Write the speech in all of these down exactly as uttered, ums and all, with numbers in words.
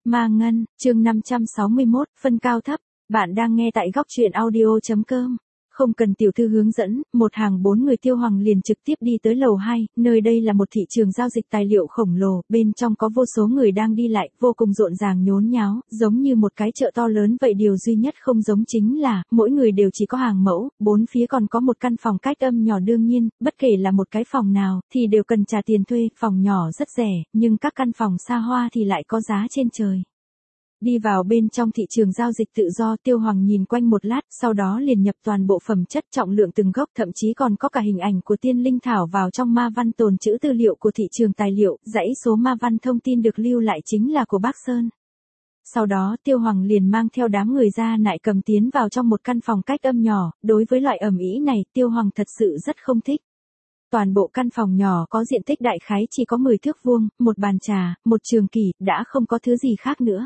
Ma Ngân, chương năm trăm sáu mươi mốt, phân cao thấp. Bạn đang nghe tại góc truyện audio chấm com. Không cần tiểu thư hướng dẫn, một hàng bốn người Tiêu Hoàng liền trực tiếp đi tới lầu hai, nơi đây là một thị trường giao dịch tài liệu khổng lồ, bên trong có vô số người đang đi lại, vô cùng rộn ràng nhốn nháo, giống như một cái chợ to lớn vậy. Điều duy nhất không giống chính là, mỗi người đều chỉ có hàng mẫu, bốn phía còn có một căn phòng cách âm nhỏ. Đương nhiên, bất kể là một cái phòng nào, thì đều cần trả tiền thuê, phòng nhỏ rất rẻ, nhưng các căn phòng xa hoa thì lại có giá trên trời. Đi vào bên trong thị trường giao dịch tự do, Tiêu Hoàng nhìn quanh một lát, sau đó liền nhập toàn bộ phẩm chất trọng lượng từng gốc, thậm chí còn có cả hình ảnh của tiên linh thảo vào trong ma văn tồn trữ tư liệu của thị trường tài liệu. Dãy số ma văn thông tin được lưu lại chính là của Bác Sơn. Sau đó Tiêu Hoàng liền mang theo đám người ra nại cầm tiến vào trong một căn phòng cách âm nhỏ. Đối với loại ầm ĩ này, Tiêu Hoàng thật sự rất không thích. Toàn bộ căn phòng nhỏ có diện tích đại khái chỉ có mười thước vuông, một bàn trà, một trường kỷ, đã không có thứ gì khác nữa.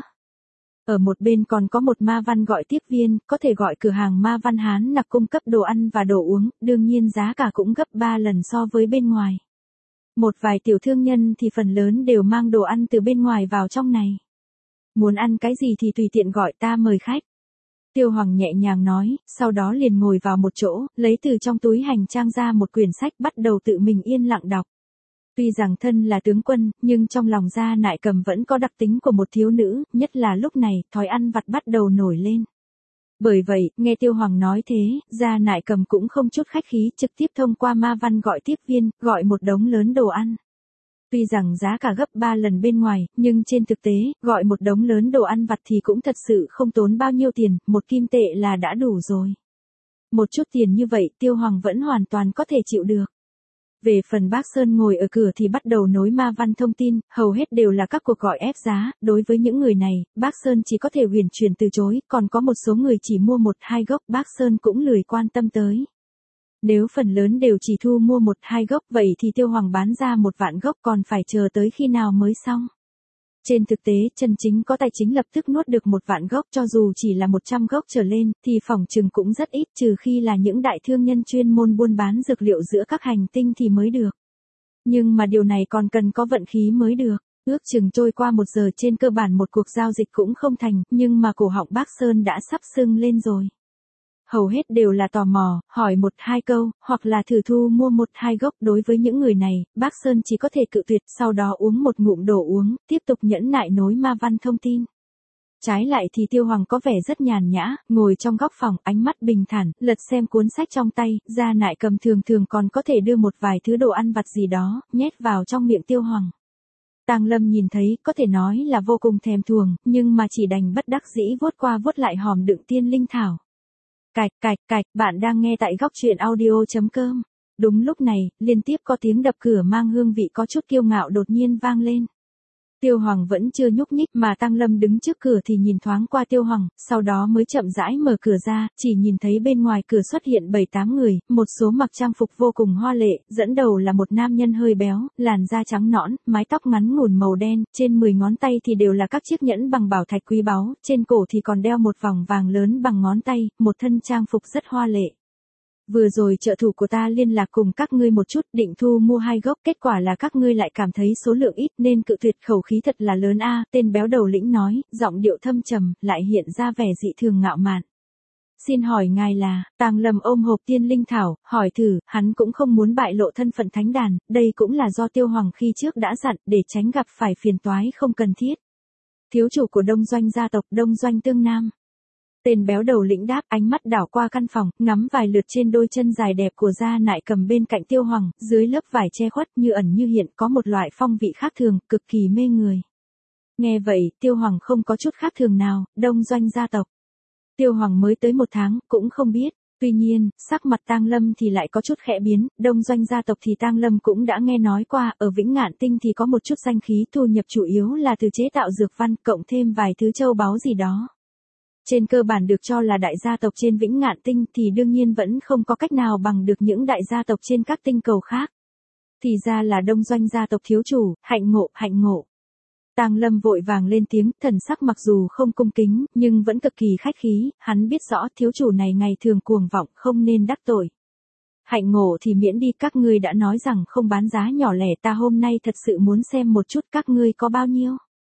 Ở một bên còn có một ma văn gọi tiếp viên, có thể gọi cửa hàng ma văn Hán nặc cung cấp đồ ăn và đồ uống, đương nhiên giá cả cũng gấp ba lần so với bên ngoài. Một vài tiểu thương nhân thì phần lớn đều mang đồ ăn từ bên ngoài vào trong này. Muốn ăn cái gì thì tùy tiện gọi, ta mời khách. Tiêu Hoàng nhẹ nhàng nói, sau đó liền ngồi vào một chỗ, lấy từ trong túi hành trang ra một quyển sách, bắt đầu tự mình yên lặng đọc. Tuy rằng thân là tướng quân, nhưng trong lòng Gia Nại Cầm vẫn có đặc tính của một thiếu nữ, nhất là lúc này, thói ăn vặt bắt đầu nổi lên. Bởi vậy, nghe Tiêu Hoàng nói thế, Gia Nại Cầm cũng không chút khách khí, trực tiếp thông qua ma văn gọi tiếp viên, gọi một đống lớn đồ ăn. Tuy rằng giá cả gấp ba lần bên ngoài, nhưng trên thực tế, gọi một đống lớn đồ ăn vặt thì cũng thật sự không tốn bao nhiêu tiền, một kim tệ là đã đủ rồi. Một chút tiền như vậy, Tiêu Hoàng vẫn hoàn toàn có thể chịu được. Về phần Bác Sơn ngồi ở cửa thì bắt đầu nối ma văn thông tin, hầu hết đều là các cuộc gọi ép giá. Đối với những người này, Bác Sơn chỉ có thể huyền chuyển từ chối, còn có một số người chỉ mua một hai gốc, Bác Sơn cũng lười quan tâm tới. Nếu phần lớn đều chỉ thu mua một hai gốc, vậy thì Tiêu Hoàng bán ra một vạn gốc còn phải chờ tới khi nào mới xong. Trên thực tế, chân chính có tài chính lập tức nuốt được một vạn gốc, cho dù chỉ là một trăm gốc trở lên, thì phỏng chừng cũng rất ít, trừ khi là những đại thương nhân chuyên môn buôn bán dược liệu giữa các hành tinh thì mới được. Nhưng mà điều này còn cần có vận khí mới được. Ước chừng trôi qua một giờ, trên cơ bản một cuộc giao dịch cũng không thành, nhưng mà cổ họng Bác Sơn đã sắp sưng lên rồi. Hầu hết đều là tò mò, hỏi một hai câu, hoặc là thử thu mua một hai gốc. Đối với những người này, Bác Sơn chỉ có thể cự tuyệt, sau đó uống một ngụm đồ uống, tiếp tục nhẫn nại nối ma văn thông tin. Trái lại thì Tiêu Hoàng có vẻ rất nhàn nhã, ngồi trong góc phòng, ánh mắt bình thản, lật xem cuốn sách trong tay. Gia Nại Cầm thường thường còn có thể đưa một vài thứ đồ ăn vặt gì đó, nhét vào trong miệng Tiêu Hoàng. Tàng Lâm nhìn thấy, có thể nói là vô cùng thèm thuồng, nhưng mà chỉ đành bất đắc dĩ vuốt qua vuốt lại hòm đựng tiên linh thảo. Cạch cạch cạch, bạn đang nghe tại góc truyện audio chấm com. Đúng lúc này, liên tiếp có tiếng đập cửa mang hương vị có chút kiêu ngạo đột nhiên vang lên. Tiêu Hoàng vẫn chưa nhúc nhích, mà Tăng Lâm đứng trước cửa thì nhìn thoáng qua Tiêu Hoàng, sau đó mới chậm rãi mở cửa ra, chỉ nhìn thấy bên ngoài cửa xuất hiện bảy tám người, một số mặc trang phục vô cùng hoa lệ, dẫn đầu là một nam nhân hơi béo, làn da trắng nõn, mái tóc ngắn ngủn màu đen, trên mười ngón tay thì đều là các chiếc nhẫn bằng bảo thạch quý báu, trên cổ thì còn đeo một vòng vàng lớn bằng ngón tay, một thân trang phục rất hoa lệ. Vừa rồi trợ thủ của ta liên lạc cùng các ngươi một chút, định thu mua hai gốc, kết quả là các ngươi lại cảm thấy số lượng ít nên cự tuyệt, khẩu khí thật là lớn a. Tên béo đầu lĩnh nói, giọng điệu thâm trầm, lại hiện ra vẻ dị thường ngạo mạn. Xin hỏi ngài là? Tàng Lâm ôm hộp tiên linh thảo, hỏi thử, hắn cũng không muốn bại lộ thân phận thánh đàn, đây cũng là do Tiêu Hoàng khi trước đã dặn, để tránh gặp phải phiền toái không cần thiết. Thiếu chủ của Đông Doanh gia tộc Đông Doanh Tương Nam. Tên béo đầu lĩnh đáp, ánh mắt đảo qua căn phòng, ngắm vài lượt trên đôi chân dài đẹp của Gia Nại Cầm bên cạnh Tiêu Hoàng, dưới lớp vải che khuất như ẩn như hiện, có một loại phong vị khác thường, cực kỳ mê người. Nghe vậy, Tiêu Hoàng không có chút khác thường nào, Đông Doanh gia tộc. Tiêu Hoàng mới tới một tháng, cũng không biết. Tuy nhiên, sắc mặt Tang Lâm thì lại có chút khẽ biến, Đông Doanh gia tộc thì Tang Lâm cũng đã nghe nói qua, ở Vĩnh Ngạn Tinh thì có một chút danh khí, thu nhập chủ yếu là từ chế tạo dược văn, cộng thêm vài thứ châu báu gì đó. Trên cơ bản được cho là đại gia tộc trên Vĩnh Ngạn Tinh thì đương nhiên vẫn không có cách nào bằng được những đại gia tộc trên các tinh cầu khác. Thì ra là Đông Doanh gia tộc thiếu chủ, hạnh ngộ, hạnh ngộ. Tàng Lâm vội vàng lên tiếng, thần sắc mặc dù không cung kính, nhưng vẫn cực kỳ khách khí, hắn biết rõ thiếu chủ này ngày thường cuồng vọng, không nên đắc tội. Hạnh ngộ thì miễn đi, các ngươi đã nói rằng không bán giá nhỏ lẻ, ta hôm nay thật sự muốn xem một chút các ngươi có bao nhiêu.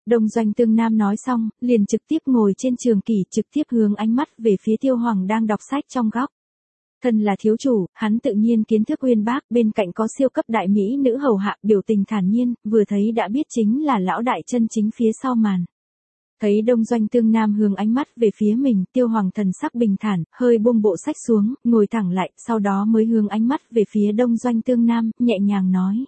Đông Doanh Tương Nam nói xong, liền trực tiếp ngồi trên trường kỷ, trực tiếp hướng ánh mắt về phía Tiêu Hoàng đang đọc sách trong góc. Thân là thiếu chủ, hắn tự nhiên kiến thức uyên bác, bên cạnh có siêu cấp đại mỹ nữ hầu hạ, biểu tình thản nhiên, vừa thấy đã biết chính là lão đại chân chính phía sau màn. Thấy Đông Doanh Tương Nam hướng ánh mắt về phía mình, Tiêu Hoàng thần sắc bình thản, hơi buông bộ sách xuống, ngồi thẳng lại, sau đó mới hướng ánh mắt về phía Đông Doanh Tương Nam, nhẹ nhàng nói.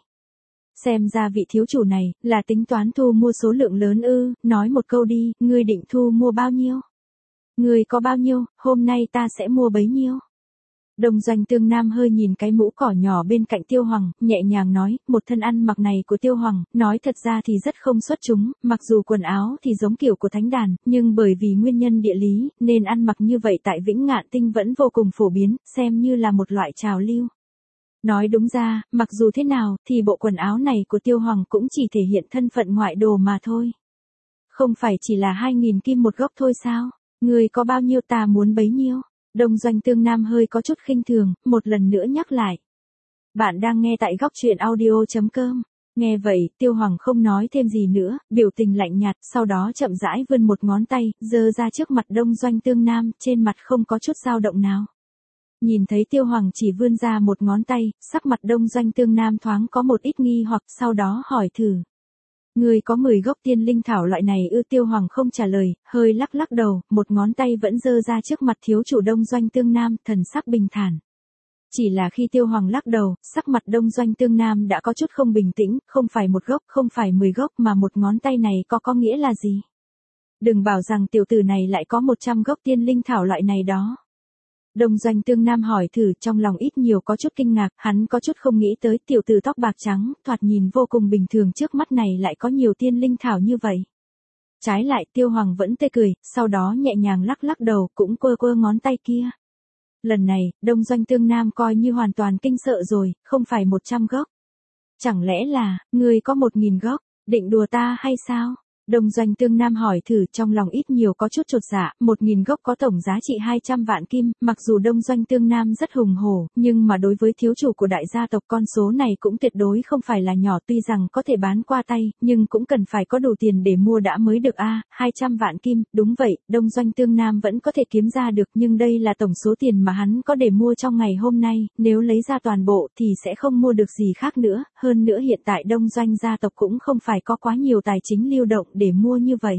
Xem ra vị thiếu chủ này, là tính toán thu mua số lượng lớn ư, nói một câu đi, ngươi định thu mua bao nhiêu? Ngươi có bao nhiêu, hôm nay ta sẽ mua bấy nhiêu. Đông Doanh Tương Nam hơi nhìn cái mũ cỏ nhỏ bên cạnh Tiêu Hoàng, nhẹ nhàng nói, một thân ăn mặc này của Tiêu Hoàng, nói thật ra thì rất không xuất chúng, mặc dù quần áo thì giống kiểu của thánh đàn, nhưng bởi vì nguyên nhân địa lý, nên ăn mặc như vậy tại Vĩnh Ngạn Tinh vẫn vô cùng phổ biến, xem như là một loại trào lưu. Nói đúng ra, mặc dù thế nào, thì bộ quần áo này của Tiêu Hoàng cũng chỉ thể hiện thân phận ngoại đồ mà thôi. Không phải chỉ là hai nghìn kim một gốc thôi sao? Người có bao nhiêu ta muốn bấy nhiêu? Đông Doanh Tương Nam hơi có chút khinh thường, một lần nữa nhắc lại. Bạn đang nghe tại góc truyện audio chấm com. Nghe vậy, Tiêu Hoàng không nói thêm gì nữa, biểu tình lạnh nhạt, sau đó chậm rãi vươn một ngón tay, giơ ra trước mặt Đông Doanh Tương Nam, trên mặt không có chút dao động nào. Nhìn thấy Tiêu Hoàng chỉ vươn ra một ngón tay, sắc mặt Đông Doanh Tương Nam thoáng có một ít nghi hoặc, sau đó hỏi thử. Người có mười gốc tiên linh thảo loại này ư? Tiêu Hoàng không trả lời, hơi lắc lắc đầu, một ngón tay vẫn giơ ra trước mặt thiếu chủ Đông Doanh Tương Nam, thần sắc bình thản. Chỉ là khi Tiêu Hoàng lắc đầu, sắc mặt Đông Doanh Tương Nam đã có chút không bình tĩnh, không phải một gốc, không phải mười gốc mà một ngón tay này có có nghĩa là gì? Đừng bảo rằng tiểu tử này lại có một trăm gốc tiên linh thảo loại này đó. Đông Doanh Tương Nam hỏi thử, trong lòng ít nhiều có chút kinh ngạc, hắn có chút không nghĩ tới tiểu tử tóc bạc trắng, thoạt nhìn vô cùng bình thường trước mắt này lại có nhiều tiên linh thảo như vậy. Trái lại Tiêu Hoàng vẫn tươi cười, sau đó nhẹ nhàng lắc lắc đầu, cũng quơ quơ ngón tay kia. Lần này, Đông Doanh Tương Nam coi như hoàn toàn kinh sợ rồi, không phải một trăm gốc. Chẳng lẽ là, ngươi có một nghìn gốc, định đùa ta hay sao? Đông Doanh Tương Nam hỏi thử, trong lòng ít nhiều có chút chột dạ, một nghìn gốc có tổng giá trị hai trăm vạn kim, mặc dù Đông Doanh Tương Nam rất hùng hổ, nhưng mà đối với thiếu chủ của đại gia tộc con số này cũng tuyệt đối không phải là nhỏ, tuy rằng có thể bán qua tay, nhưng cũng cần phải có đủ tiền để mua đã mới được a, à, hai trăm vạn kim, đúng vậy, Đông Doanh Tương Nam vẫn có thể kiếm ra được, nhưng đây là tổng số tiền mà hắn có để mua trong ngày hôm nay, nếu lấy ra toàn bộ thì sẽ không mua được gì khác nữa, hơn nữa hiện tại Đông Doanh gia tộc cũng không phải có quá nhiều tài chính lưu động để mua như vậy.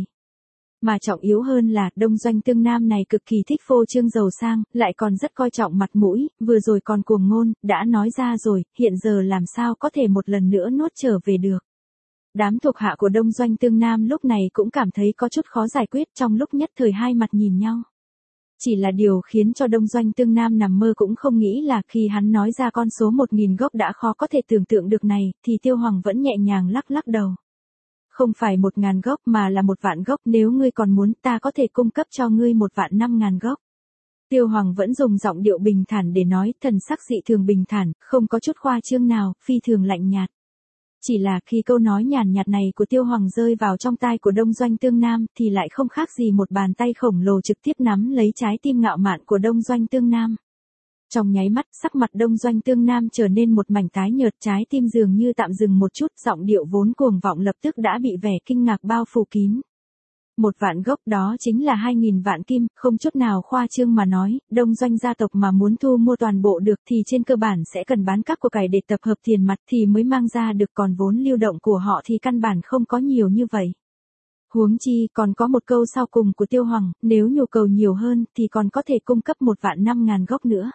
Mà trọng yếu hơn là, Đông Doanh Tương Nam này cực kỳ thích phô trương giàu sang, lại còn rất coi trọng mặt mũi, vừa rồi còn cuồng ngôn, đã nói ra rồi, hiện giờ làm sao có thể một lần nữa nuốt trở về được. Đám thuộc hạ của Đông Doanh Tương Nam lúc này cũng cảm thấy có chút khó giải quyết, trong lúc nhất thời hai mặt nhìn nhau. Chỉ là điều khiến cho Đông Doanh Tương Nam nằm mơ cũng không nghĩ là khi hắn nói ra con số một nghìn gốc đã khó có thể tưởng tượng được này, thì Tiêu Hoàng vẫn nhẹ nhàng lắc lắc đầu. Không phải một ngàn gốc mà là một vạn gốc, nếu ngươi còn muốn ta có thể cung cấp cho ngươi một vạn năm ngàn gốc. Tiêu Hoàng vẫn dùng giọng điệu bình thản để nói, thần sắc dị thường bình thản, không có chút khoa trương nào, phi thường lạnh nhạt. Chỉ là khi câu nói nhàn nhạt này của Tiêu Hoàng rơi vào trong tai của Đông Doanh Tương Nam thì lại không khác gì một bàn tay khổng lồ trực tiếp nắm lấy trái tim ngạo mạn của Đông Doanh Tương Nam. Trong nháy mắt, sắc mặt Đông Doanh Tương Nam trở nên một mảnh tái nhợt, trái tim dường như tạm dừng một chút, giọng điệu vốn cuồng vọng lập tức đã bị vẻ kinh ngạc bao phủ kín. Một vạn gốc đó chính là hai nghìn vạn kim, không chút nào khoa trương mà nói, Đông Doanh gia tộc mà muốn thu mua toàn bộ được thì trên cơ bản sẽ cần bán các của cải để tập hợp tiền mặt thì mới mang ra được, còn vốn lưu động của họ thì căn bản không có nhiều như vậy. Huống chi còn có một câu sau cùng của Tiêu Hoàng, nếu nhu cầu nhiều hơn thì còn có thể cung cấp một vạn năm ngàn gốc nữa.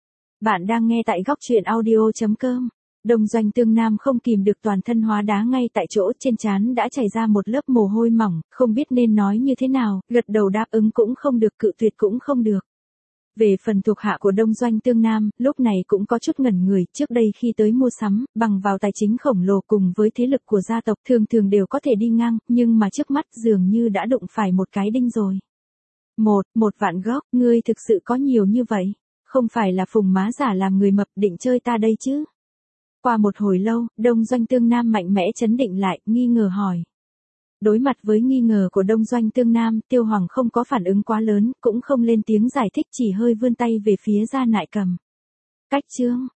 Bạn đang nghe tại góc truyện audio chấm com. Đông Doanh Tương Nam không kìm được toàn thân hóa đá ngay tại chỗ, trên trán đã chảy ra một lớp mồ hôi mỏng, không biết nên nói như thế nào, gật đầu đáp ứng cũng không được, cự tuyệt cũng không được. Về phần thuộc hạ của Đông Doanh Tương Nam, lúc này cũng có chút ngẩn người, trước đây khi tới mua sắm, bằng vào tài chính khổng lồ cùng với thế lực của gia tộc thường thường đều có thể đi ngang, nhưng mà trước mắt dường như đã đụng phải một cái đinh rồi. Một, một vạn gốc, ngươi thực sự có nhiều như vậy? Không phải là phùng má giả làm người mập định chơi ta đây chứ? Qua một hồi lâu, Đông Doanh Tương Nam mạnh mẽ chấn định lại, nghi ngờ hỏi. Đối mặt với nghi ngờ của Đông Doanh Tương Nam, Tiêu Hoàng không có phản ứng quá lớn, cũng không lên tiếng giải thích, chỉ hơi vươn tay về phía Gia Nại Cầm. Cách chương,